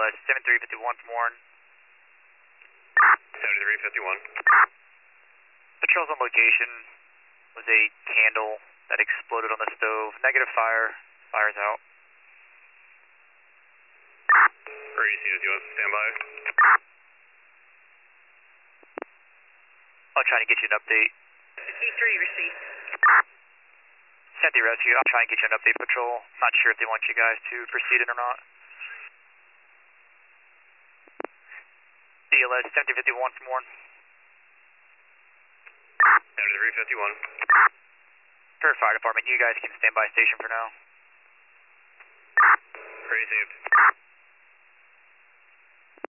DLS 7351 from Warren. 7351. Patrols on location was a candle that exploded on the stove. Negative fire. Fire's out. Easy as you want. Stand by. I'll try to get you an update. C3 received. Sent the rescue. I'll try and get you an update, Patrol. Not sure if they want you guys to proceed in or not. DLS 7051 from Warren. 7351. For fire department, you guys can stand by station for now. Received.